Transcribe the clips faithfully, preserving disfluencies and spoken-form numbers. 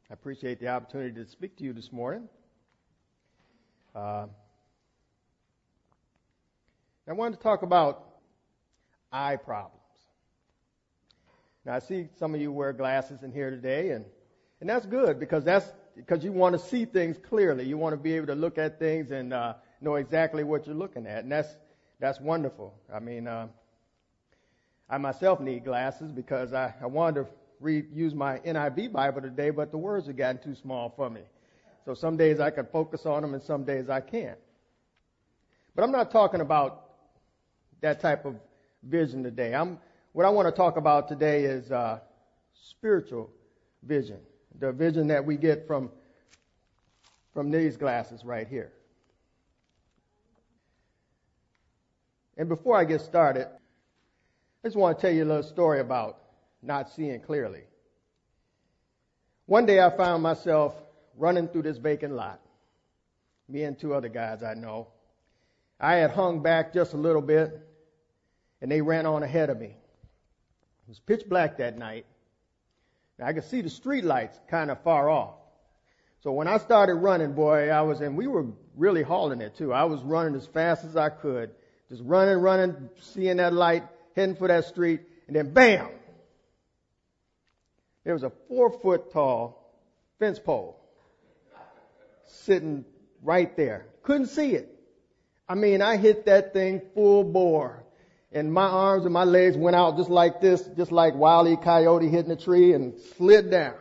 I appreciate the opportunity to speak to you this morning. Uh, I wanted to talk about eye problems. Now, I see some of you wear glasses in here today, and, and that's good because that's because you want to see things clearly. You want to be able to look at things and uh, know exactly what you're looking at, and that's that's wonderful. I mean, uh, I myself need glasses because I, I wanted to read use my N I V Bible today, but the words have gotten too small for me. So some days I can focus on them, and some days I can't. But I'm not talking about that type of vision today. I'm What I want to talk about today is uh, spiritual vision, the vision that we get from from these glasses right here. And before I get started, I just want to tell you a little story about not seeing clearly. One day I found myself running through this vacant lot, me and two other guys I know. I had hung back just a little bit, and they ran on ahead of me. It was pitch black that night. Now, I could see the street lights kind of far off. So when I started running, boy, I was, and we were really hauling it too. I was running as fast as I could, just running, running, seeing that light, heading for that street, and then bam! There was a four-foot tall fence pole sitting right there. Couldn't see it. I mean, I hit that thing full bore. And my arms and my legs went out just like this, just like Wile E. Coyote hitting a tree, and slid down.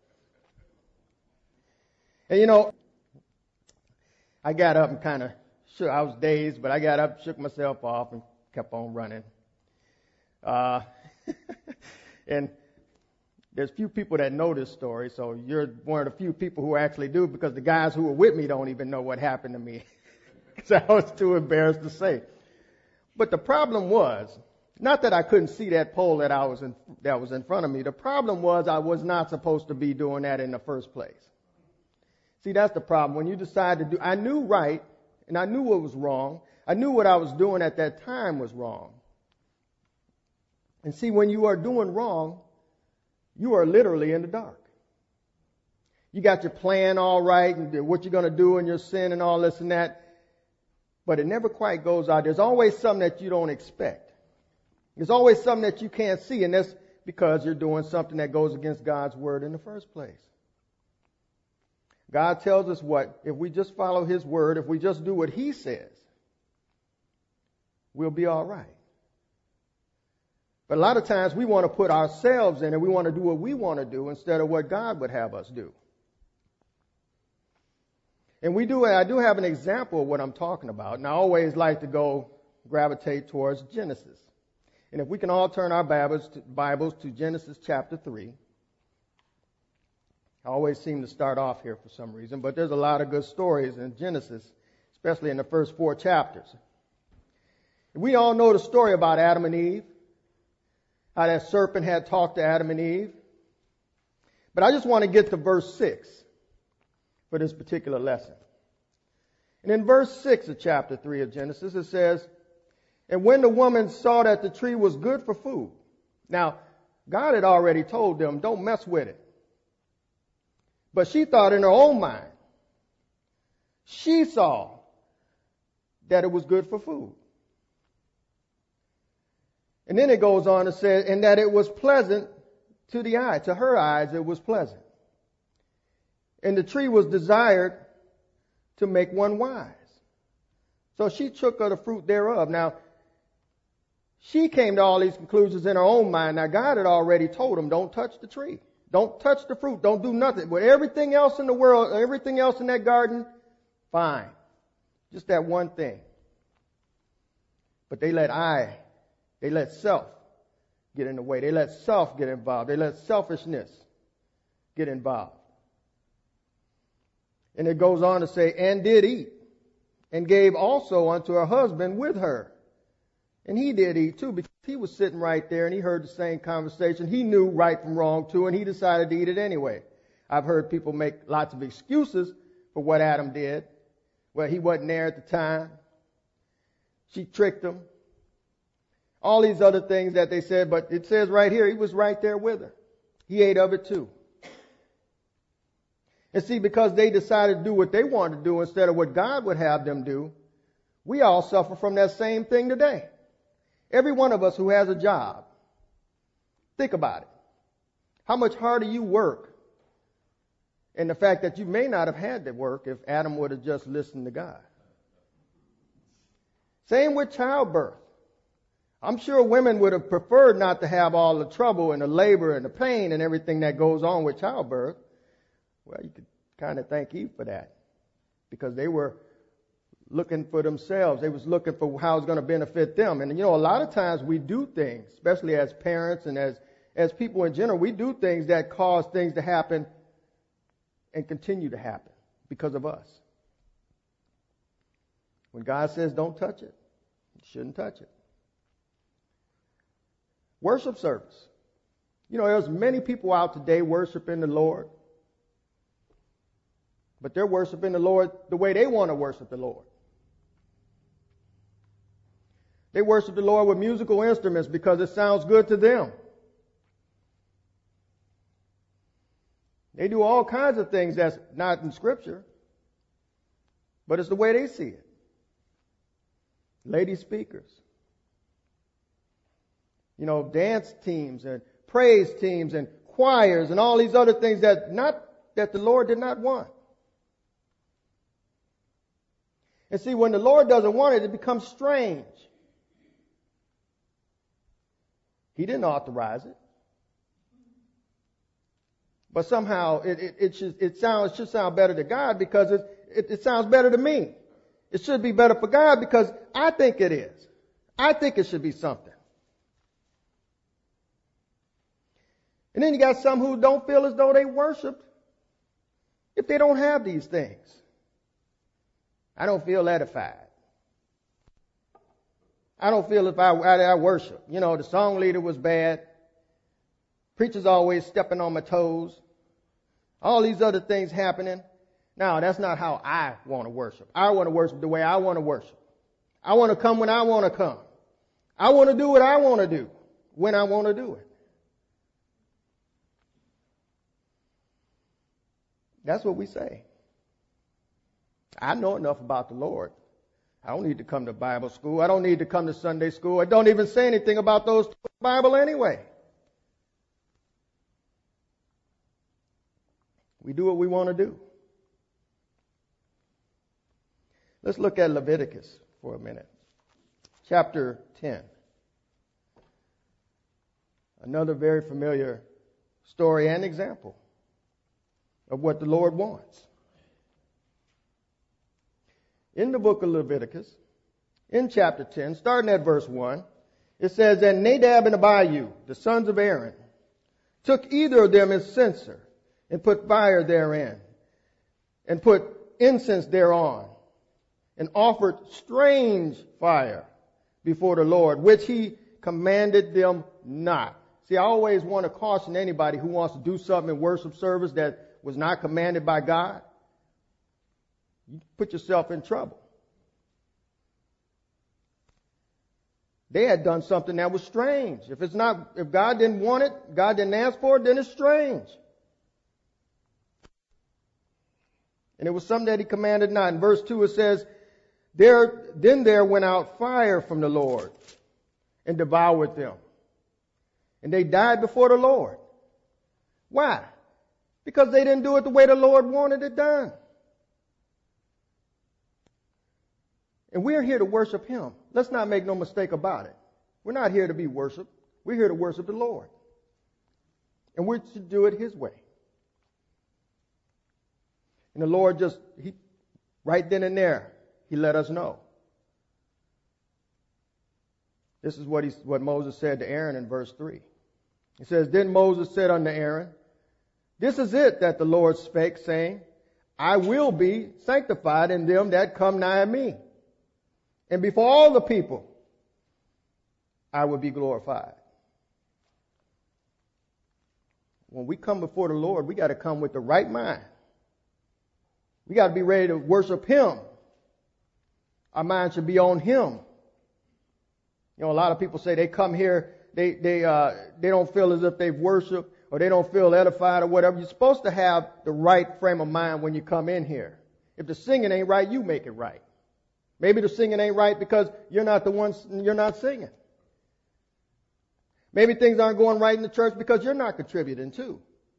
And you know, I got up and kind of shook. I was dazed, but I got up, shook myself off, and kept on running. Uh, and there's few people that know this story, so you're one of the few people who actually do, because the guys who were with me don't even know what happened to me, because I was too embarrassed to say. But the problem was, not that I couldn't see that pole that I was in, that was in front of me. The problem was I was not supposed to be doing that in the first place. See, that's the problem. When you decide to do, I knew right, and I knew what was wrong. I knew what I was doing at that time was wrong. And see, when you are doing wrong, you are literally in the dark. You got your plan all right, and what you're going to do in your sin and all this and that. But it never quite goes out. There's always something that you don't expect. There's always something that you can't see, and that's because you're doing something that goes against God's word in the first place. God tells us what? If we just follow His word, if we just do what He says, we'll be all right. But a lot of times we want to put ourselves in, and we want to do what we want to do instead of what God would have us do. And we do, I do have an example of what I'm talking about. And I always like to go gravitate towards Genesis. And if we can all turn our Bibles to, Bibles to Genesis chapter three. I always seem to start off here for some reason, but there's a lot of good stories in Genesis, especially in the first four chapters. We all know the story about Adam and Eve, how that serpent had talked to Adam and Eve. But I just want to get to verse six. For this particular lesson. And in verse six of chapter three of Genesis, it says, and when the woman saw that the tree was good for food. Now, God had already told them, don't mess with it. But she thought in her own mind, she saw that it was good for food. And then it goes on to say, and that it was pleasant to the eye. To her eyes, it was pleasant. And the tree was desired to make one wise. So she took of the fruit thereof. Now, she came to all these conclusions in her own mind. Now, God had already told them, don't touch the tree. Don't touch the fruit. Don't do nothing. But everything else in the world, everything else in that garden, fine. Just that one thing. But they let I, they let self get in the way. They let self get involved. They let selfishness get involved. And it goes on to say, and did eat, and gave also unto her husband with her. And he did eat too, because he was sitting right there and he heard the same conversation. He knew right from wrong too, and he decided to eat it anyway. I've heard people make lots of excuses for what Adam did. Well, he wasn't there at the time. She tricked him. All these other things that they said, but it says right here, he was right there with her. He ate of it too. And see, because they decided to do what they wanted to do instead of what God would have them do, we all suffer from that same thing today. Every one of us who has a job, think about it. How much harder you work, and the fact that you may not have had to work if Adam would have just listened to God. Same with childbirth. I'm sure women would have preferred not to have all the trouble and the labor and the pain and everything that goes on with childbirth. Well, you could kind of thank Eve for that, because they were looking for themselves. They was looking for how it's going to benefit them. And, you know, a lot of times we do things, especially as parents and as, as people in general, we do things that cause things to happen and continue to happen because of us. When God says don't touch it, you shouldn't touch it. Worship service. You know, there's many people out today worshiping the Lord, but they're worshiping the Lord the way they want to worship the Lord. They worship the Lord with musical instruments because it sounds good to them. They do all kinds of things that's not in Scripture, but it's the way they see it. Lady speakers. You know, dance teams and praise teams and choirs and all these other things that not that the Lord did not want. And see, when the Lord doesn't want it, it becomes strange. He didn't authorize it. But somehow it, it, it, should, it, sounds, it should sound better to God because it, it, it sounds better to me. It should be better for God because I think it is. I think it should be something. And then you got some who don't feel as though they worshiped if they don't have these things. I don't feel edified. I don't feel if I, I, I worship. You know, the song leader was bad. Preacher's always stepping on my toes. All these other things happening. Now, that's not how I want to worship. I want to worship the way I want to worship. I want to come when I want to come. I want to do what I want to do when I want to do it. That's what we say. I know enough about the Lord. I don't need to come to Bible school. I don't need to come to Sunday school. I don't even say anything about those in the Bible anyway. We do what we want to do. Let's look at Leviticus for a minute. Chapter ten. Another very familiar story and example of what the Lord wants. In the book of Leviticus, in chapter ten, starting at verse one, it says, "And Nadab and Abihu, the sons of Aaron, took either of them as censer, and put fire therein, and put incense thereon, and offered strange fire before the Lord, which he commanded them not." See, I always want to caution anybody who wants to do something in worship service that was not commanded by God. You put yourself in trouble. They had done something that was strange. If it's not, if God didn't want it, God didn't ask for it, then it's strange. And it was something that he commanded not. In verse two it says, there, then there went out fire from the Lord and devoured them. And they died before the Lord. Why? Because they didn't do it the way the Lord wanted it done. And we're here to worship him. Let's not make no mistake about it. We're not here to be worshiped. We're here to worship the Lord. And we're to do it his way. And the Lord just, he, right then and there, he let us know. This is what he, what Moses said to Aaron in verse three. He says, "Then Moses said unto Aaron, This is it that the Lord spake, saying, I will be sanctified in them that come nigh me. And before all the people, I will be glorified." When we come before the Lord, we got to come with the right mind. We got to be ready to worship him. Our mind should be on him. You know, a lot of people say they come here, they they uh, they don't feel as if they've worshiped or they don't feel edified or whatever. You're supposed to have the right frame of mind when you come in here. If the singing ain't right, you make it right. Maybe the singing ain't right because you're not the one, you're not singing. Maybe things aren't going right in the church because you're not contributing too.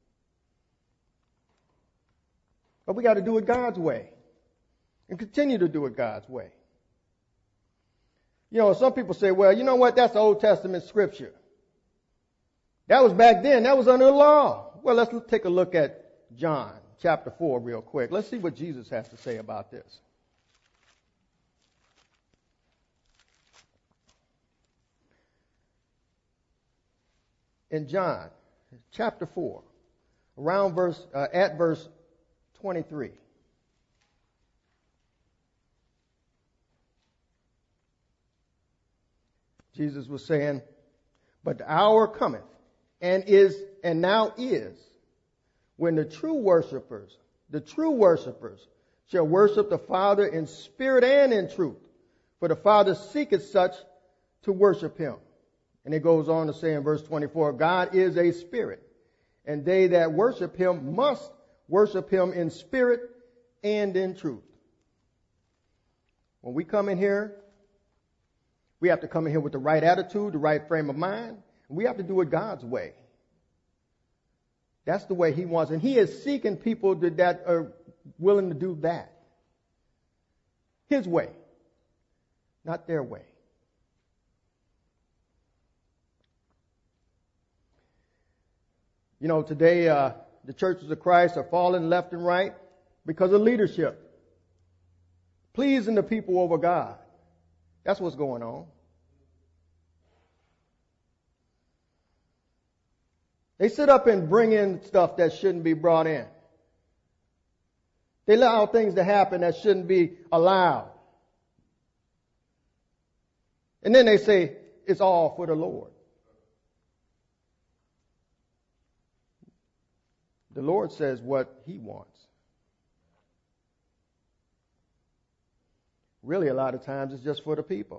But we got to do it God's way and continue to do it God's way. You know, some people say, well, you know what? That's Old Testament scripture. That was back then. That was under the law. Well, let's take a look at John chapter four real quick. Let's see what Jesus has to say about this. In John chapter four, around verse, uh, at verse twenty-three. Jesus was saying, but the hour cometh, and is, and now is, when the true worshipers, the true worshipers, shall worship the Father in spirit and in truth. For the Father seeketh such to worship him. And it goes on to say in verse twenty-four, God is a spirit, and they that worship him must worship him in spirit and in truth. When we come in here, we have to come in here with the right attitude, the right frame of mind. And we have to do it God's way. That's the way he wants. And he is seeking people that, that are willing to do that. His way, not their way. You know, today uh, the churches of Christ are falling left and right because of leadership. Pleasing the people over God. That's what's going on. They sit up and bring in stuff that shouldn't be brought in. They allow things to happen that shouldn't be allowed. And then they say, it's all for the Lord. The Lord says what he wants. Really, a lot of times it's just for the people.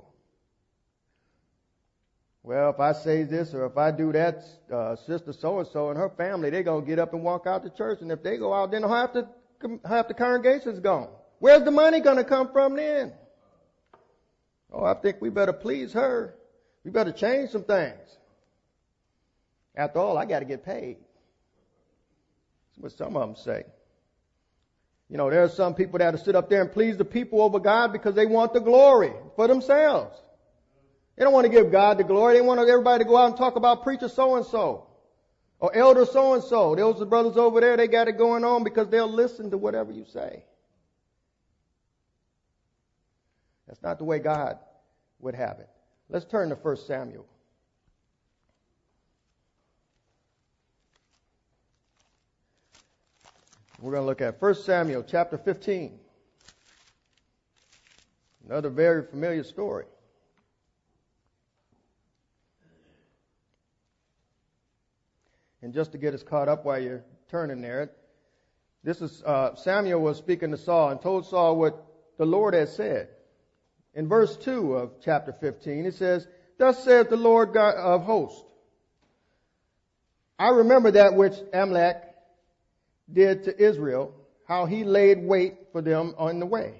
Well, if I say this or if I do that, uh, sister so-and-so and her family, they're going to get up and walk out the church. And if they go out, then half the, half the congregation's gone. Where's the money going to come from then? Oh, I think we better please her. We better change some things. After all, I got to get paid. That's what some of them say. You know, there are some people that sit up there and please the people over God because they want the glory for themselves. They don't want to give God the glory. They want everybody to go out and talk about preacher so-and-so or elder so-and-so. Those are brothers over there, they got it going on because they'll listen to whatever you say. That's not the way God would have it. Let's turn to First Samuel. We're going to look at First Samuel chapter fifteen. Another very familiar story. And just to get us caught up while you're turning there, this is uh, Samuel was speaking to Saul and told Saul what the Lord had said. In verse two of chapter fifteen, it says, thus saith the Lord God of hosts, I remember that which Amalek did to Israel, how he laid wait for them on the way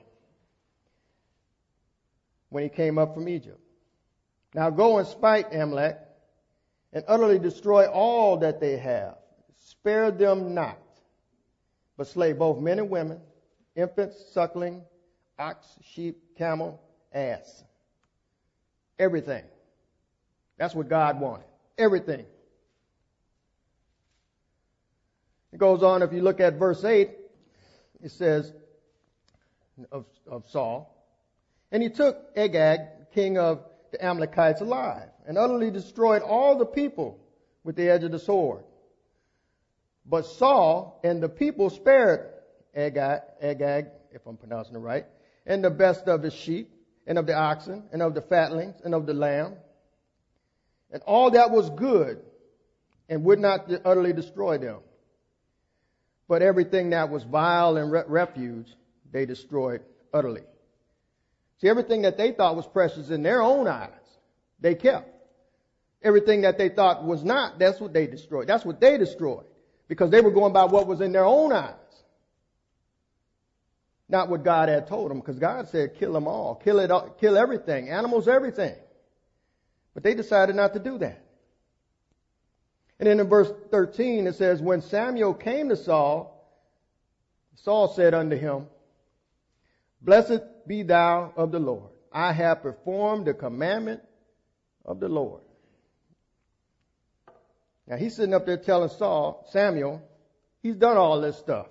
when he came up from Egypt. Now go and smite Amalek and utterly destroy all that they have. Spare them not, but slay both men and women, infants, suckling, ox, sheep, camel, ass. Everything. That's what God wanted. Everything. It goes on, if you look at verse eight, it says of, of Saul, and he took Agag, king of the Amalekites, alive, and utterly destroyed all the people with the edge of the sword. But Saul and the people spared Agag, Agag, if I'm pronouncing it right, and the best of his sheep, and of the oxen, and of the fatlings, and of the lamb, and all that was good, and would not utterly destroy them. But everything that was vile and re- refuge, they destroyed utterly. See, everything that they thought was precious in their own eyes, they kept. Everything that they thought was not, that's what they destroyed. That's what they destroyed. Because they were going by what was in their own eyes. Not what God had told them. Because God said, kill them all. Kill it all, kill everything. Animals, everything. But they decided not to do that. And then in verse thirteen it says, when Samuel came to Saul, Saul said unto him, blessed be thou of the Lord. I have performed the commandment of the Lord. Now he's sitting up there telling Saul, Samuel, he's done all this stuff.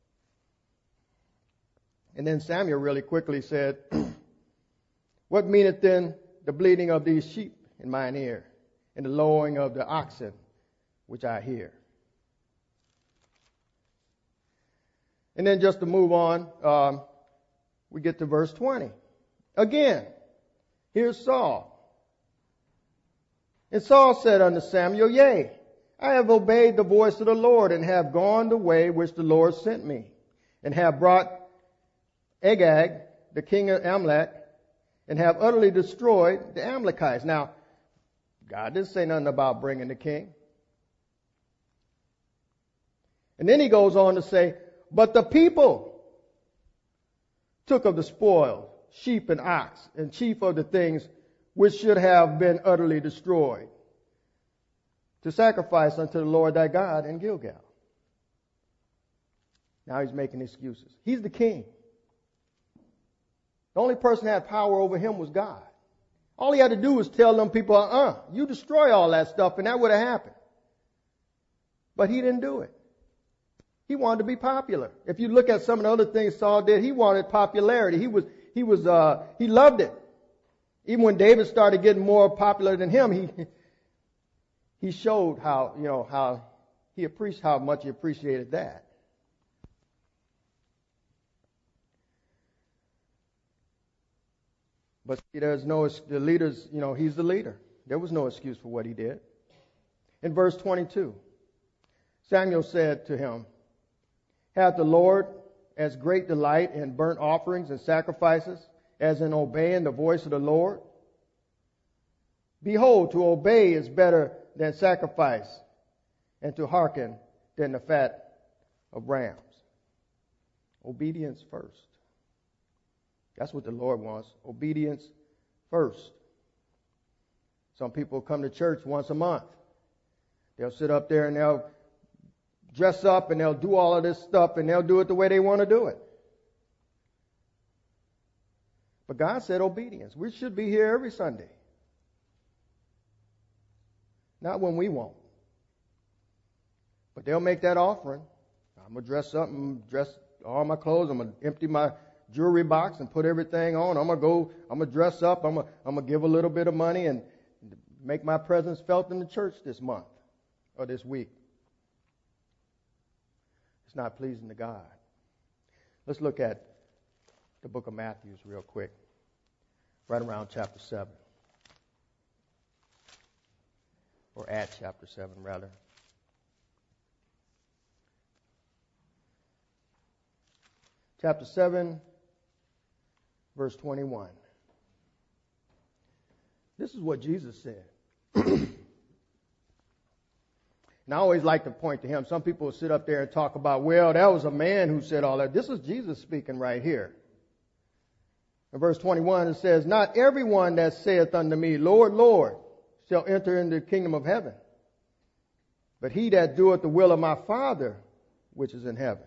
And then Samuel really quickly said, what meaneth then the bleating of these sheep in mine ear, and the lowing of the oxen which I hear? And then just to move on, um, we get to verse twenty. Again, here's Saul. And Saul said unto Samuel, yea, I have obeyed the voice of the Lord, and have gone the way which the Lord sent me, and have brought Agag, the king of Amalek, and have utterly destroyed the Amalekites. Now, God didn't say nothing about bringing the king. And then he goes on to say, but the people took of the spoil, sheep and ox, and chief of the things which should have been utterly destroyed, to sacrifice unto the Lord thy God in Gilgal. Now he's making excuses. He's the king. The only person that had power over him was God. All he had to do was tell them people, uh-uh, you destroy all that stuff, and that would have happened. But he didn't do it. He wanted to be popular. If you look at some of the other things Saul did, he wanted popularity. He was, he was, uh, he loved it. Even when David started getting more popular than him, he, he showed how, you know, how he appreciated, how much he appreciated that. But see, there's no, the leaders, you know, he's the leader. There was no excuse for what he did. In verse twenty-two, Samuel said to him, hath the Lord as great delight in burnt offerings and sacrifices as in obeying the voice of the Lord? Behold, to obey is better than sacrifice, and to hearken than the fat of rams. Obedience first. That's what the Lord wants. Obedience first. Some people come to church once a month. They'll sit up there and they'll dress up and they'll do all of this stuff and they'll do it the way they want to do it. But God said obedience. We should be here every Sunday. Not when we want. But they'll make that offering. I'm going to dress up and dress all my clothes. I'm going to empty my jewelry box and put everything on. I'm going to go, I'm going to dress up. I'm going to, I'm going to give a little bit of money and make my presence felt in the church this month or this week. It's not pleasing to God. Let's look at the book of Matthew real quick. Right around chapter seven. Or at chapter seven, rather. Chapter seven, verse twenty-one. This is what Jesus said. And I always like to point to him. Some people will sit up there and talk about, well, that was a man who said all that. This is Jesus speaking right here. In verse twenty-one, it says, not everyone that saith unto me, Lord, Lord, shall enter into the kingdom of heaven, but he that doeth the will of my Father which is in heaven.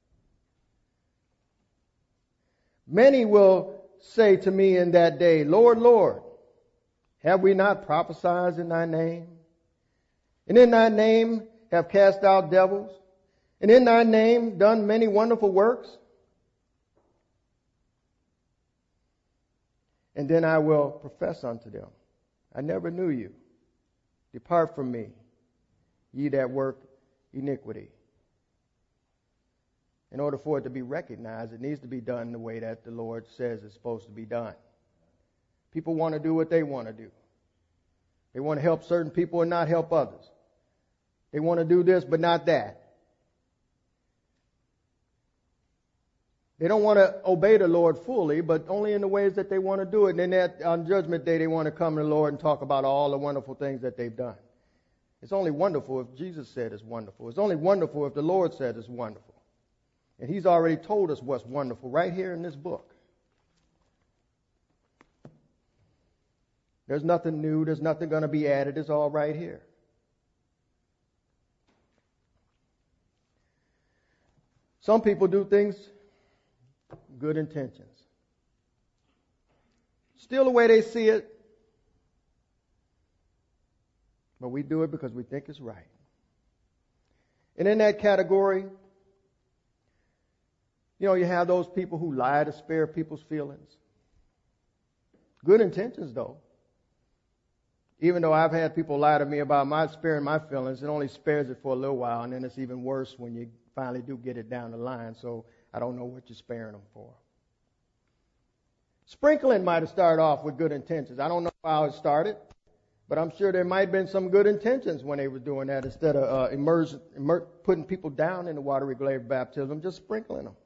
Many will say to me in that day, Lord, Lord, have we not prophesied in thy name? And in thy name have cast out devils? And in thy name done many wonderful works? And then I will profess unto them, I never knew you. Depart from me, ye that work iniquity. In order for it to be recognized, it needs to be done the way that the Lord says it's supposed to be done. People want to do what they want to do. They want to help certain people and not help others. They want to do this but not that. They don't want to obey the Lord fully, but only in the ways that they want to do it. And then that, on Judgment Day, they want to come to the Lord and talk about all the wonderful things that they've done. It's only wonderful if Jesus said it's wonderful. It's only wonderful if the Lord said it's wonderful. And He's already told us what's wonderful right here in this book. There's nothing new. There's nothing going to be added. It's all right here. Some people do things, good intentions. Still the way they see it, but we do it because we think it's right. And in that category, you know, you have those people who lie to spare people's feelings. Good intentions, though. Even though I've had people lie to me about my sparing my feelings, it only spares it for a little while, and then it's even worse when you finally do get it down the line. So I don't know what you're sparing them for. Sprinkling might have started off with good intentions. I don't know how it started, but I'm sure there might have been some good intentions when they were doing that. Instead of uh, immerse, immer, putting people down in the watery grave baptism, just sprinkling them.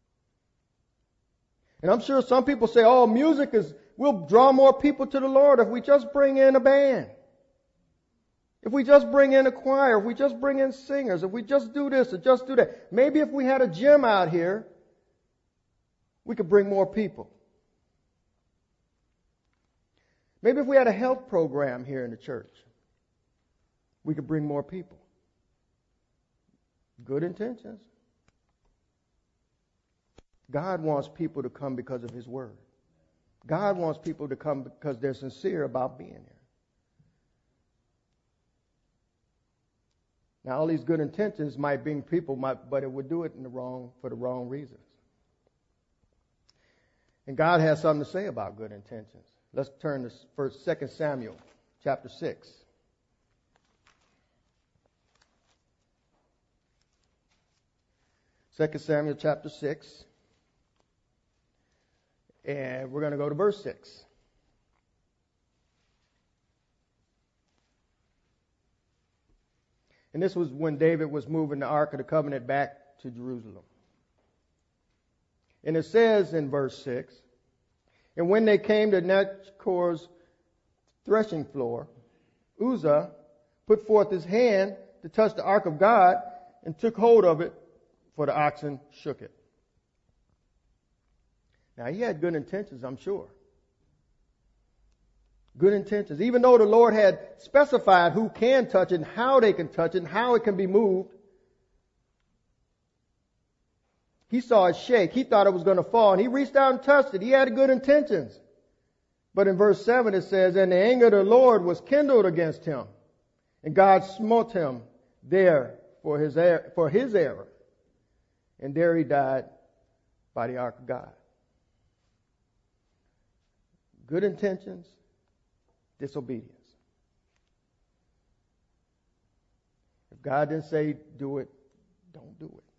And I'm sure some people say, oh, music is, we'll draw more people to the Lord if we just bring in a band. If we just bring in a choir, if we just bring in singers, if we just do this or just do that. Maybe if we had a gym out here, we could bring more people. Maybe if we had a health program here in the church, we could bring more people. Good intentions. God wants people to come because of His Word. God wants people to come because they're sincere about being here. Now, all these good intentions might bring people, might, but it would do it in the wrong for the wrong reasons. And God has something to say about good intentions. Let's turn to first, Second Samuel, chapter six. Second Samuel, chapter six, and we're going to go to verse six. And this was when David was moving the Ark of the Covenant back to Jerusalem. And it says in verse six, and when they came to Nachor's threshing floor, Uzzah put forth his hand to touch the ark of God and took hold of it, for the oxen shook it. Now, he had good intentions, I'm sure. Good intentions. Even though the Lord had specified who can touch it and how they can touch it and how it can be moved, he saw it shake. He thought it was going to fall, and he reached out and touched it. He had good intentions. But in verse seven it says, and the anger of the Lord was kindled against him, and God smote him there for his er- for his error. And there he died by the ark of God. Good intentions, disobedience. If God didn't say do it, don't do it.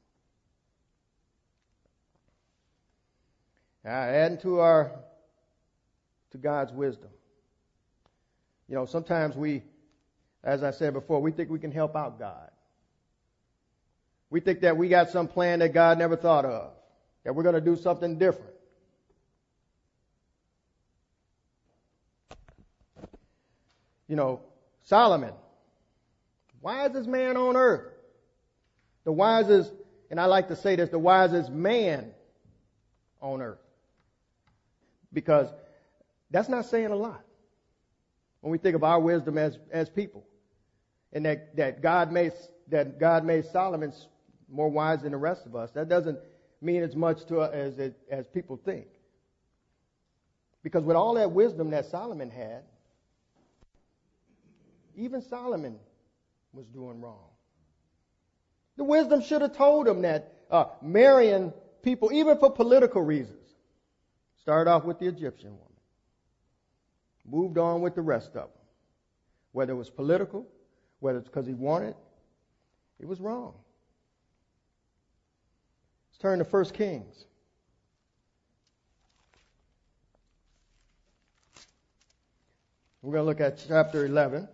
Now, adding to our to God's wisdom. You know, sometimes we, as I said before, we think we can help out God. We think that we got some plan that God never thought of, that we're going to do something different. You know, Solomon, wisest man on earth. The wisest, and I like to say this, the wisest man on earth. Because that's not saying a lot when we think of our wisdom as, as people. And that, that God made that God made Solomon more wise than the rest of us. That doesn't mean as much to us as, as people think. Because with all that wisdom that Solomon had, even Solomon was doing wrong. The wisdom should have told him that uh, marrying people, even for political reasons, started off with the Egyptian woman, moved on with the rest of them. Whether it was political, whether it's because he wanted, it was wrong. Let's turn to First Kings. We're going to look at chapter eleven.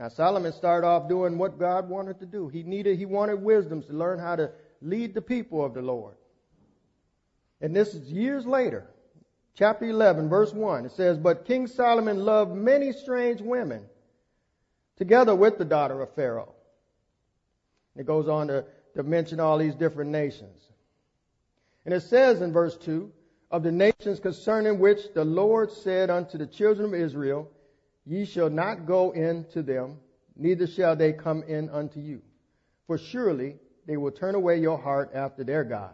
Now Solomon started off doing what God wanted to do. He needed, he wanted wisdom to learn how to lead the people of the Lord. And this is years later. Chapter eleven, verse one. It says, "But King Solomon loved many strange women, together with the daughter of Pharaoh." It goes on to, to mention all these different nations. And it says in verse two, "Of the nations concerning which the Lord said unto the children of Israel, Ye shall not go in to them, neither shall they come in unto you. For surely they will turn away your heart after their gods."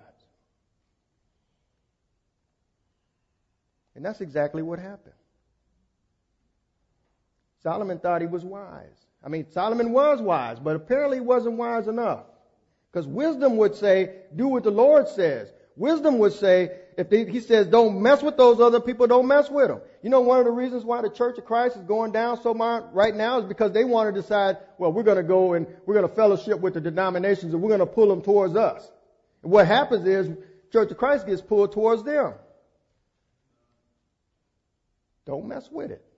And that's exactly what happened. Solomon thought he was wise. I mean, Solomon was wise, but apparently he wasn't wise enough. Because wisdom would say, do what the Lord says. Wisdom would say, if they, he says, don't mess with those other people, don't mess with them. You know, one of the reasons why the Church of Christ is going down so much right now is because they want to decide, well, we're going to go and we're going to fellowship with the denominations and we're going to pull them towards us. And what happens is, Church of Christ gets pulled towards them. Don't mess with it.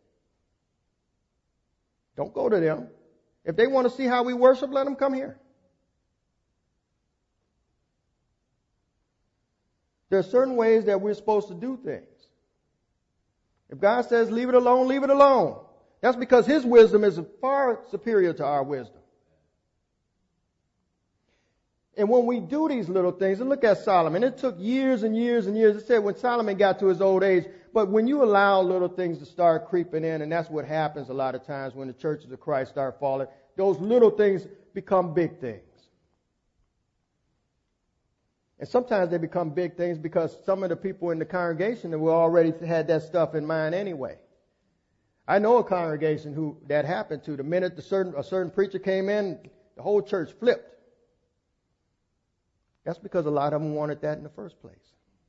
Don't go to them. If they want to see how we worship, let them come here. There are certain ways that we're supposed to do things. If God says leave it alone, leave it alone. That's because His wisdom is far superior to our wisdom. And when we do these little things, and look at Solomon, it took years and years and years. It said when Solomon got to his old age, but when you allow little things to start creeping in, and that's what happens a lot of times when the churches of Christ start falling, those little things become big things. And sometimes they become big things because some of the people in the congregation were already had that stuff in mind anyway. I know a congregation who that happened to. The minute the certain, a certain preacher came in, the whole church flipped. That's because a lot of them wanted that in the first place.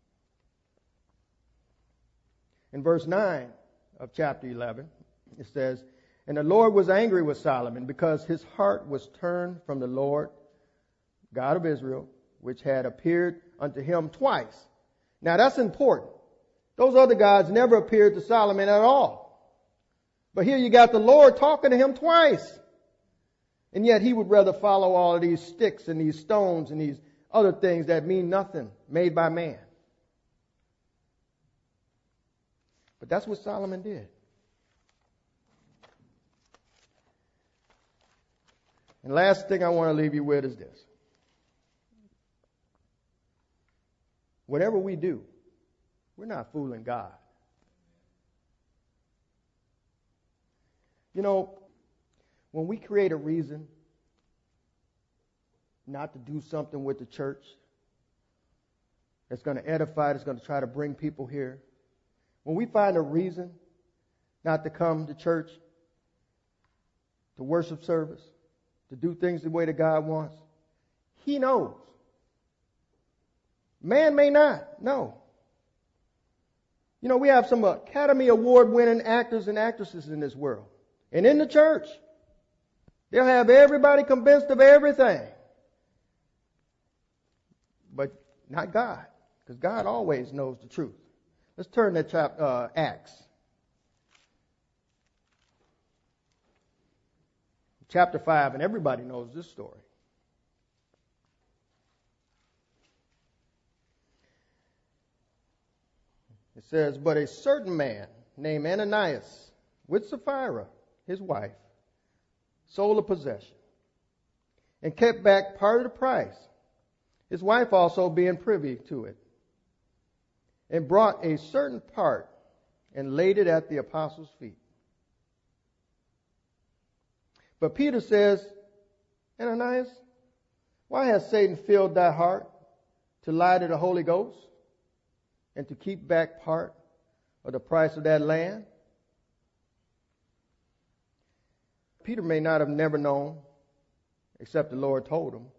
In verse nine of chapter eleven, it says, "And the Lord was angry with Solomon because his heart was turned from the Lord, God of Israel, which had appeared unto him twice." Now that's important. Those other gods never appeared to Solomon at all. But here you got the Lord talking to him twice. And yet he would rather follow all of these sticks and these stones and these other things that mean nothing, made by man. But that's what Solomon did. And last thing I want to leave you with is this. Whatever we do, we're not fooling God. You know, when we create a reason not to do something with the church that's going to edify, that's going to try to bring people here, when we find a reason not to come to church, to worship service, to do things the way that God wants, He knows. Man may not know. You know, we have some Academy Award winning actors and actresses in this world. And in the church, they'll have everybody convinced of everything. But not God, because God always knows the truth. Let's turn to chapter uh, Acts. Chapter five, and everybody knows this story. It says, "But a certain man named Ananias, with Sapphira, his wife, sold a possession, and kept back part of the price, his wife also being privy to it, and brought a certain part and laid it at the apostles' feet. But Peter says, Ananias, why has Satan filled thy heart to lie to the Holy Ghost and to keep back part of the price of that land?" Peter may not have never known, except the Lord told him.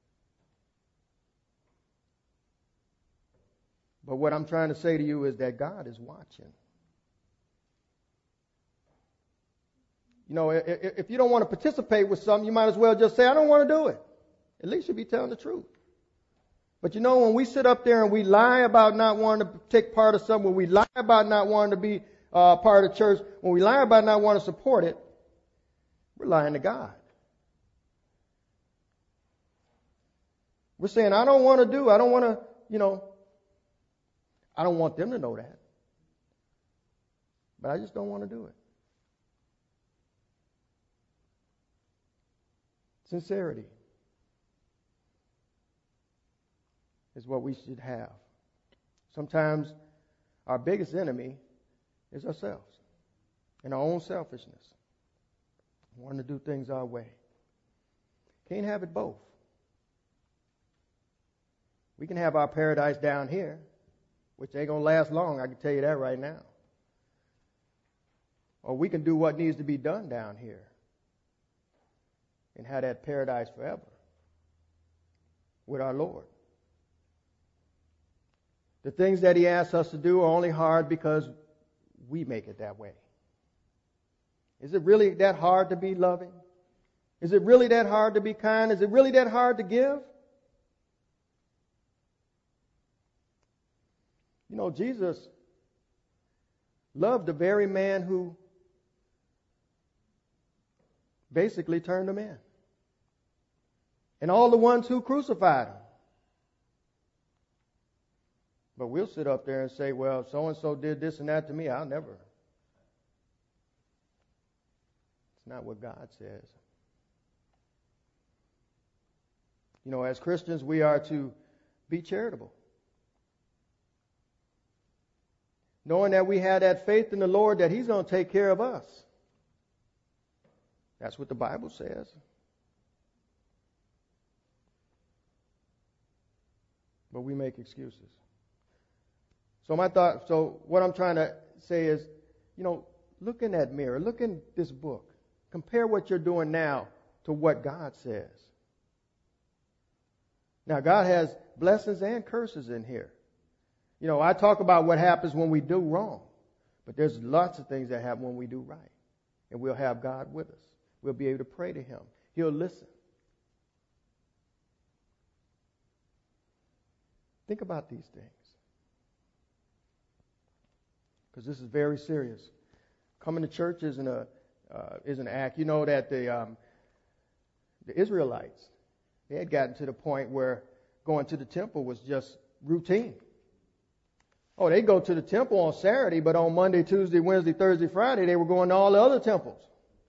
But what I'm trying to say to you is that God is watching. You know, if you don't want to participate with something, you might as well just say, I don't want to do it. At least you'll be telling the truth. But you know, when we sit up there and we lie about not wanting to take part of something, when we lie about not wanting to be uh, part of the church, when we lie about not wanting to support it, We're lying to God. We're saying, I don't want to do, I don't want to, you know, I don't want them to know that. But I just don't want to do it. Sincerity is what we should have. Sometimes our biggest enemy is ourselves and our own selfishness. Wanting to do things our way. Can't have it both. We can have our paradise down here, which ain't going to last long, I can tell you that right now. Or we can do what needs to be done down here and have that paradise forever with our Lord. The things that He asks us to do are only hard because we make it that way. Is it really that hard to be loving? Is it really that hard to be kind? Is it really that hard to give? You know, Jesus loved the very man who basically turned him in. And all the ones who crucified him. But we'll sit up there and say, well, so-and-so did this and that to me. I'll never. It's not what God says. You know, as Christians, we are to be charitable. Knowing that we have that faith in the Lord that He's going to take care of us. That's what the Bible says. But we make excuses. So my thought, so what I'm trying to say is, you know, look in that mirror, look in this book. Compare what you're doing now to what God says. Now, God has blessings and curses in here. You know, I talk about what happens when we do wrong, but there's lots of things that happen when we do right. And we'll have God with us. We'll be able to pray to Him. He'll listen. Think about these things. Because this is very serious. Coming to church isn't a uh, is an act. You know that the um, the Israelites, they had gotten to the point where going to the temple was just routine. Oh, they go to the temple on Saturday, but on Monday, Tuesday, Wednesday, Thursday, Friday, they were going to all the other temples.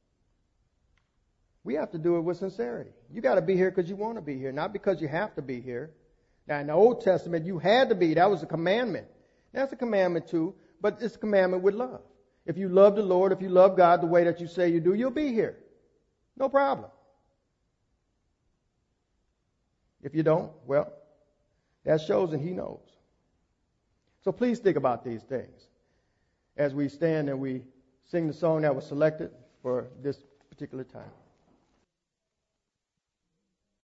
We have to do it with sincerity. You got to be here because you want to be here, not because you have to be here. Now, in the Old Testament, you had to be. That was a commandment. That's a commandment too, but it's a commandment with love. If you love the Lord, if you love God the way that you say you do, you'll be here. No problem. If you don't, well, that shows and He knows. So please think about these things as we stand and we sing the song that was selected for this particular time.